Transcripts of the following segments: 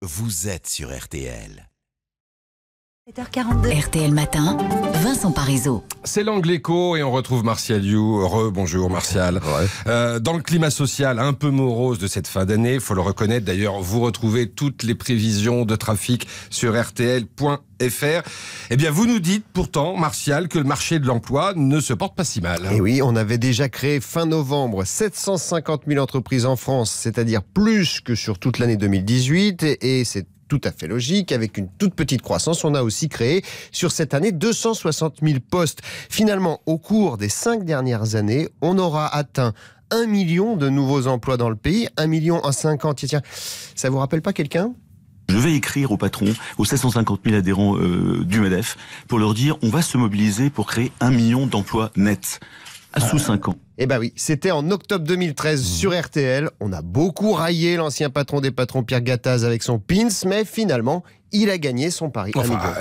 Vous êtes sur RTL. 7h42. RTL Matin, Vincent Parisot. C'est l'Angle Écho et on retrouve Martial You. Bonjour Martial. Dans le climat social un peu morose de cette fin d'année, il faut le reconnaître. D'ailleurs, vous retrouvez toutes les prévisions de trafic sur rtl.fr. Eh bien, vous nous dites pourtant, Martial, que le marché de l'emploi ne se porte pas si mal. Et oui, on avait déjà créé fin novembre 750 000 entreprises en France, c'est-à-dire plus que sur toute l'année 2018. Et c'est tout à fait logique. Avec une toute petite croissance, on a aussi créé sur cette année 260 000 postes. Finalement, au cours des 5 dernières années, on aura atteint 1 million de nouveaux emplois dans le pays. 1 million en 5 ans. Tiens, ça vous rappelle pas quelqu'un ? Je vais écrire au patron, aux 750 000 adhérents du MEDEF, pour leur dire on va se mobiliser pour créer 1 million d'emplois nets sous 5 ans. Eh ben oui, c'était en octobre 2013 sur RTL. On a beaucoup raillé l'ancien patron des patrons Pierre Gattaz avec son pins, mais finalement, il a gagné son pari.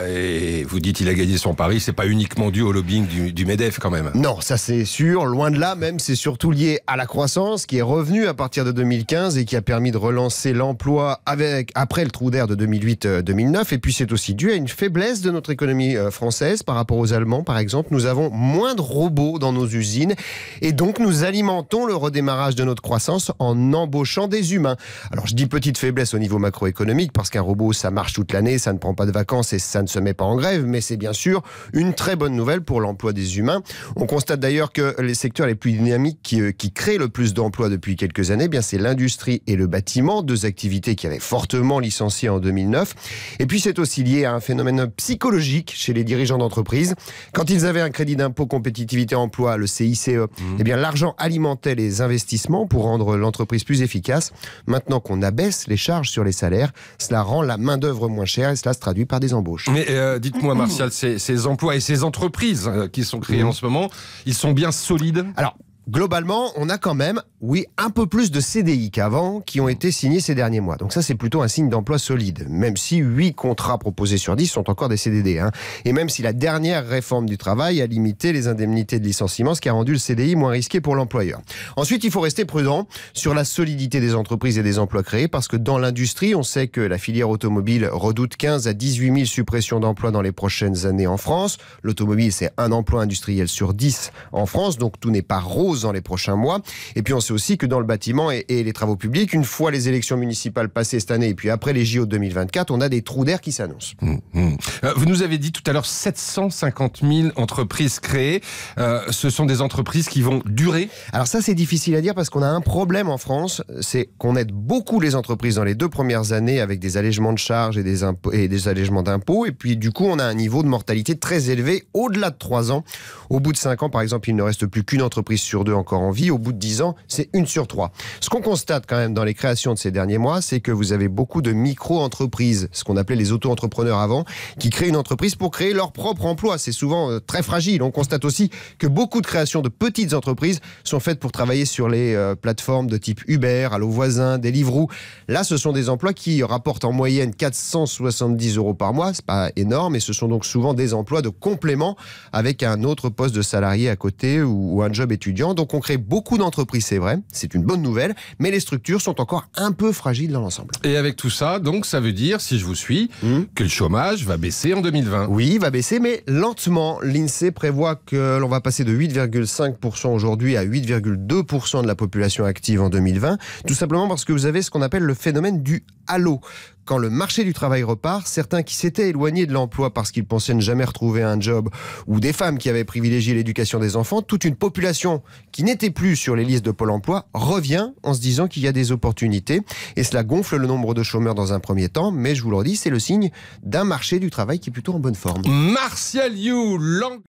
Et vous dites il a gagné son pari, c'est pas uniquement dû au lobbying du MEDEF quand même. Non, ça c'est sûr, loin de là même, c'est surtout lié à la croissance qui est revenue à partir de 2015 et qui a permis de relancer l'emploi après le trou d'air de 2008-2009. Et puis c'est aussi dû à une faiblesse de notre économie française par rapport aux Allemands par exemple. Nous avons moins de robots dans nos usines et donc nous alimentons le redémarrage de notre croissance en embauchant des humains. Alors je dis petite faiblesse au niveau macroéconomique parce qu'un robot ça marche toute l'année, ça ne prend pas de vacances et ça ne se met pas en grève, mais c'est bien sûr une très bonne nouvelle pour l'emploi des humains. On constate d'ailleurs que les secteurs les plus dynamiques qui créent le plus d'emplois depuis quelques années, bien c'est l'industrie et le bâtiment, deux activités qui avaient fortement licencié en 2009. Et puis c'est aussi lié à un phénomène psychologique chez les dirigeants d'entreprise. Quand ils avaient un crédit d'impôt compétitivité emploi, le CICE, eh bien l'argent alimentait les investissements pour rendre l'entreprise plus efficace. Maintenant qu'on abaisse les charges sur les salaires, cela rend la main-d'œuvre moins chère et cela se traduit par des embauches. Mais dites-moi Martial, ces emplois et ces entreprises qui sont créées en ce moment, ils sont bien solides ? Alors, globalement, on a quand même, oui, un peu plus de CDI qu'avant qui ont été signés ces derniers mois. Donc ça, c'est plutôt un signe d'emploi solide, même si 8 contrats proposés sur 10 sont encore des CDD. Et même si la dernière réforme du travail a limité les indemnités de licenciement, ce qui a rendu le CDI moins risqué pour l'employeur. Ensuite, il faut rester prudent sur la solidité des entreprises et des emplois créés, parce que dans l'industrie, on sait que la filière automobile redoute 15 à 18 000 suppressions d'emplois dans les prochaines années en France. L'automobile, c'est un emploi industriel sur 10 en France, donc tout n'est pas rose dans les prochains mois. Et puis on sait aussi que dans le bâtiment et les travaux publics, une fois les élections municipales passées cette année et puis après les JO de 2024, on a des trous d'air qui s'annoncent. Vous nous avez dit tout à l'heure 750 000 entreprises créées. Ce sont des entreprises qui vont durer ? Alors ça c'est difficile à dire parce qu'on a un problème en France, c'est qu'on aide beaucoup les entreprises dans les 2 premières années avec des allègements de charges et des allègements d'impôts, et puis du coup on a un niveau de mortalité très élevé au-delà de 3 ans. Au bout de 5 ans par exemple, il ne reste plus qu'une entreprise sur 2 encore en vie. Au bout de 10 ans, c'est 1 sur 3. Ce qu'on constate quand même dans les créations de ces derniers mois, c'est que vous avez beaucoup de micro-entreprises, ce qu'on appelait les auto-entrepreneurs avant, qui créent une entreprise pour créer leur propre emploi. C'est souvent très fragile. On constate aussi que beaucoup de créations de petites entreprises sont faites pour travailler sur les plateformes de type Uber, Allo Voisin, Deliveroo. Là, ce sont des emplois qui rapportent en moyenne 470 € par mois. C'est pas énorme, et ce sont donc souvent des emplois de complément avec un autre poste de salarié à côté ou un job étudiant. Donc on crée beaucoup d'entreprises, c'est vrai, c'est une bonne nouvelle, mais les structures sont encore un peu fragiles dans l'ensemble. Et avec tout ça, donc ça veut dire, si je vous suis, que le chômage va baisser en 2020. Oui, il va baisser, mais lentement. L'INSEE prévoit que l'on va passer de 8,5% aujourd'hui à 8,2% de la population active en 2020, tout simplement parce que vous avez ce qu'on appelle le phénomène du halo. Quand le marché du travail repart, certains qui s'étaient éloignés de l'emploi parce qu'ils pensaient ne jamais retrouver un job, ou des femmes qui avaient privilégié l'éducation des enfants, toute une population qui n'était plus sur les listes de Pôle emploi revient en se disant qu'il y a des opportunités. Et cela gonfle le nombre de chômeurs dans un premier temps, mais je vous le redis, c'est le signe d'un marché du travail qui est plutôt en bonne forme. Martial You,